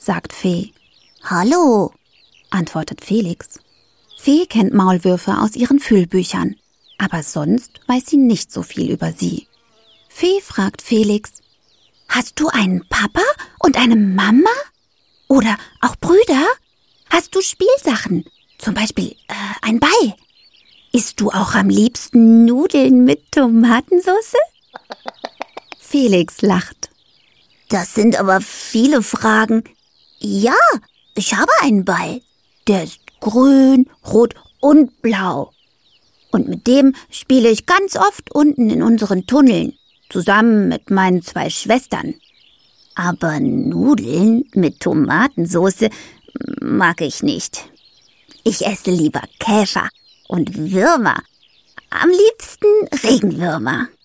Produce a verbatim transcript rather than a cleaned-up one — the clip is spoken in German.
sagt Fee. »Hallo«, antwortet Felix. Fee kennt Maulwürfe aus ihren Fühlbüchern, aber sonst weiß sie nicht so viel über sie. Fee fragt Felix, »Hast du einen Papa und eine Mama? Oder auch Brüder? Hast du Spielsachen, zum Beispiel äh, ein Ball? Isst du auch am liebsten Nudeln mit Tomatensauce?« Felix lacht. »Das sind aber viele Fragen. Ja, ich habe einen Ball. Der ist grün, rot und blau. Und mit dem spiele ich ganz oft unten in unseren Tunneln, zusammen mit meinen zwei Schwestern. Aber Nudeln mit Tomatensauce mag ich nicht. Ich esse lieber Käfer und Würmer. Am liebsten Regenwürmer.«